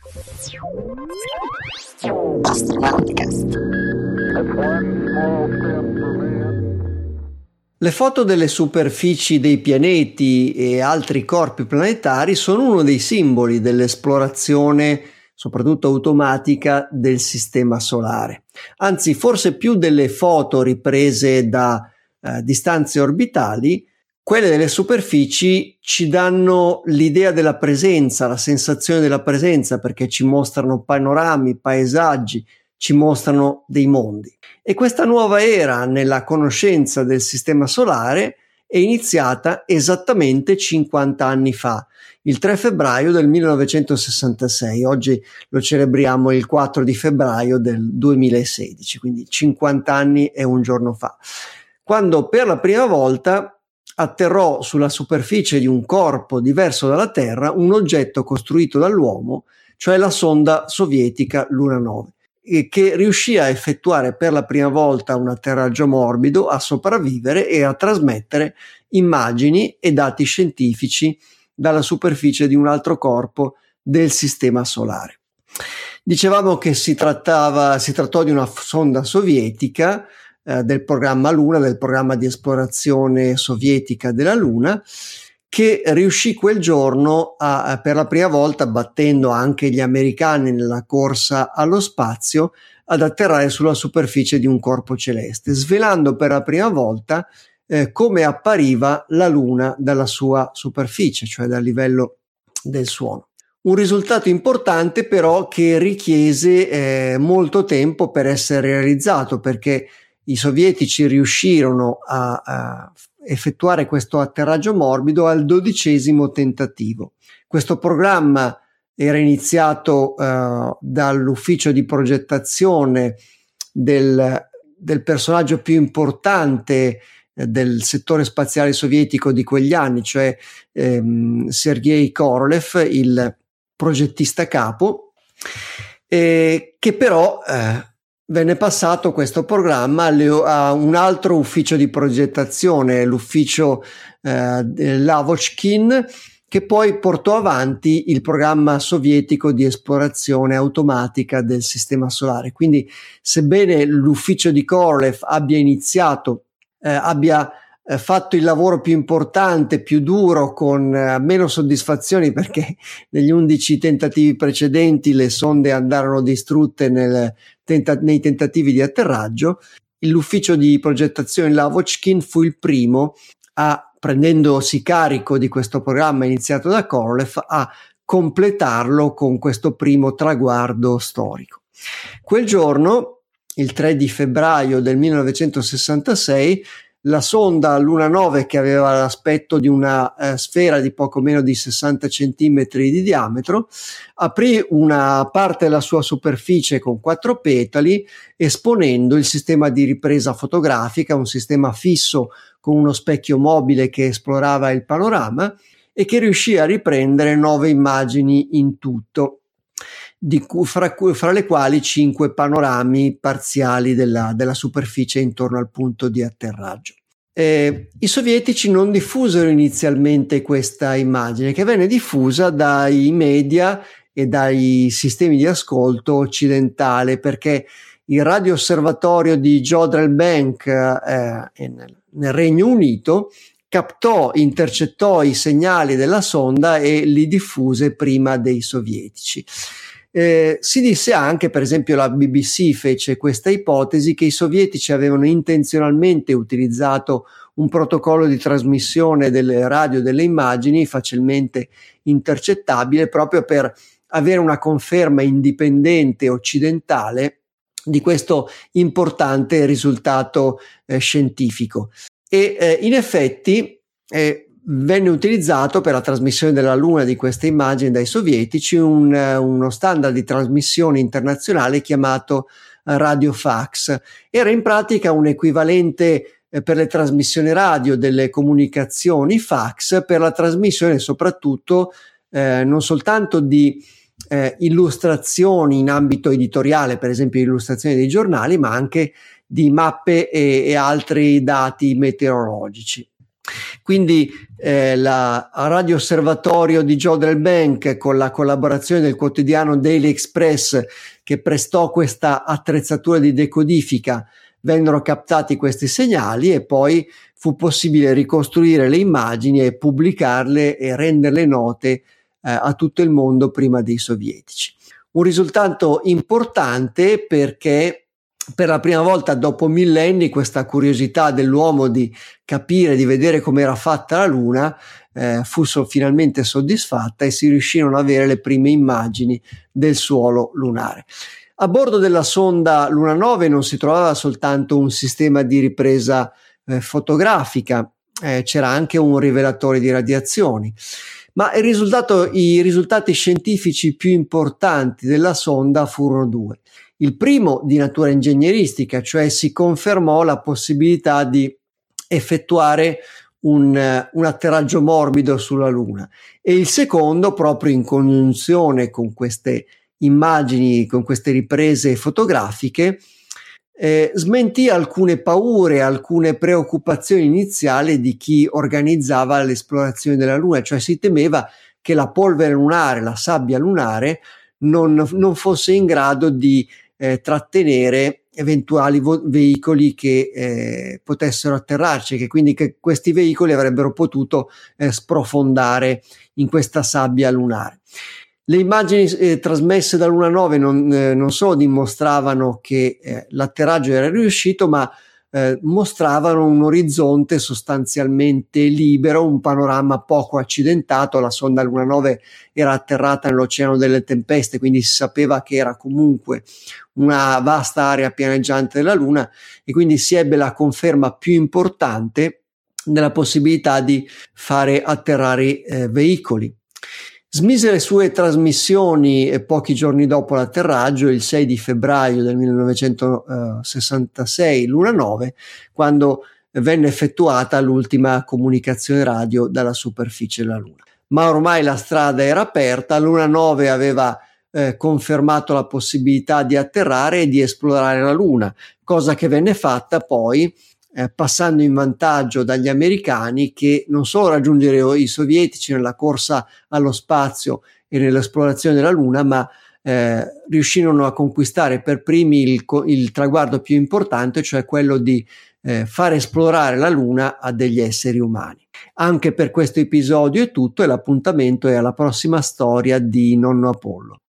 Le foto delle superfici dei pianeti e altri corpi planetari sono uno dei simboli dell'esplorazione, soprattutto automatica, del sistema solare. Anzi, forse più delle foto riprese da distanze orbitali, quelle delle superfici ci danno l'idea della presenza, la sensazione della presenza, perché ci mostrano panorami, paesaggi, ci mostrano dei mondi. E questa nuova era nella conoscenza del sistema solare è iniziata esattamente 50 anni fa, il 3 febbraio del 1966. Oggi lo celebriamo il 4 di febbraio del 2016, quindi 50 anni e un giorno fa, quando per la prima volta atterrò sulla superficie di un corpo diverso dalla Terra un oggetto costruito dall'uomo, cioè la sonda sovietica Luna 9, che riuscì a effettuare per la prima volta un atterraggio morbido, a sopravvivere e a trasmettere immagini e dati scientifici dalla superficie di un altro corpo del sistema solare. Dicevamo che si trattò di una sonda sovietica del programma Luna, del programma di esplorazione sovietica della Luna, che riuscì quel giorno per la prima volta, battendo anche gli americani nella corsa allo spazio, ad atterrare sulla superficie di un corpo celeste, svelando per la prima volta come appariva la Luna dalla sua superficie, cioè dal livello del suolo. Un risultato importante però che richiese molto tempo per essere realizzato, perché i sovietici riuscirono a effettuare questo atterraggio morbido al 12° tentativo. Questo programma era iniziato dall'ufficio di progettazione del personaggio più importante del settore spaziale sovietico di quegli anni, cioè Sergei Korolev, il progettista capo, che però venne passato questo programma a un altro ufficio di progettazione, l'ufficio Lavochkin, che poi portò avanti il programma sovietico di esplorazione automatica del sistema solare. Quindi, sebbene l'ufficio di Korolev abbia fatto il lavoro più importante, più duro, con meno soddisfazioni, perché negli 11 tentativi precedenti le sonde andarono distrutte nei tentativi di atterraggio, l'ufficio di progettazione Lavochkin fu il primo prendendosi carico di questo programma iniziato da Korolev, a completarlo con questo primo traguardo storico. Quel giorno, il 3 di febbraio del 1966, la sonda Luna 9, che aveva l'aspetto di una sfera di poco meno di 60 centimetri di diametro, aprì una parte della sua superficie con 4 petali, esponendo il sistema di ripresa fotografica, un sistema fisso con uno specchio mobile che esplorava il panorama e che riuscì a riprendere 9 immagini in tutto, fra le quali 5 panorami parziali della superficie intorno al punto di atterraggio. I sovietici non diffusero inizialmente questa immagine, che venne diffusa dai media e dai sistemi di ascolto occidentale, perché il radioosservatorio di Jodrell Bank nel Regno Unito intercettò i segnali della sonda e li diffuse prima dei sovietici. Si disse anche, per esempio la BBC fece questa ipotesi, che i sovietici avevano intenzionalmente utilizzato un protocollo di trasmissione delle radio delle immagini facilmente intercettabile, proprio per avere una conferma indipendente occidentale di questo importante risultato scientifico. E in effetti venne utilizzato per la trasmissione della Luna di queste immagini dai sovietici uno standard di trasmissione internazionale chiamato radiofax. Era in pratica un equivalente per le trasmissioni radio delle comunicazioni fax, per la trasmissione soprattutto non soltanto di illustrazioni in ambito editoriale, per esempio illustrazioni dei giornali, ma anche di mappe e altri dati meteorologici. Quindi la Radio Osservatorio di Jodrell Bank, con la collaborazione del quotidiano Daily Express che prestò questa attrezzatura di decodifica, vennero captati questi segnali e poi fu possibile ricostruire le immagini e pubblicarle e renderle note a tutto il mondo prima dei sovietici. Un risultato importante perché per la prima volta dopo millenni questa curiosità dell'uomo di capire, di vedere come era fatta la Luna fu finalmente soddisfatta e si riuscirono ad avere le prime immagini del suolo lunare. A bordo della sonda Luna 9 non si trovava soltanto un sistema di ripresa fotografica, c'era anche un rivelatore di radiazioni, ma i risultati scientifici più importanti della sonda furono due. Il primo di natura ingegneristica, cioè si confermò la possibilità di effettuare un atterraggio morbido sulla Luna, e il secondo, proprio in congiunzione con queste immagini, con queste riprese fotografiche, smentì alcune paure, alcune preoccupazioni iniziali di chi organizzava l'esplorazione della Luna, cioè si temeva che la polvere lunare, la sabbia lunare non fosse in grado di trattenere eventuali veicoli che potessero atterrarci, che quindi che questi veicoli avrebbero potuto sprofondare in questa sabbia lunare. Le immagini trasmesse da Luna 9 non solo dimostravano che l'atterraggio era riuscito, ma mostravano un orizzonte sostanzialmente libero, un panorama poco accidentato. La sonda Luna 9 era atterrata nell'Oceano delle Tempeste, quindi si sapeva che era comunque una vasta area pianeggiante della Luna, e quindi si ebbe la conferma più importante della possibilità di fare atterrare veicoli. Smise le sue trasmissioni pochi giorni dopo l'atterraggio, il 6 di febbraio del 1966, Luna 9, quando venne effettuata l'ultima comunicazione radio dalla superficie della Luna. Ma ormai la strada era aperta, Luna 9 aveva confermato la possibilità di atterrare e di esplorare la Luna, cosa che venne fatta poi passando in vantaggio dagli americani, che non solo raggiungero i sovietici nella corsa allo spazio e nell'esplorazione della Luna, ma riuscirono a conquistare per primi il traguardo più importante, cioè quello di far esplorare la Luna a degli esseri umani. Anche per questo episodio è tutto, e l'appuntamento è alla prossima storia di Nonno Apollo.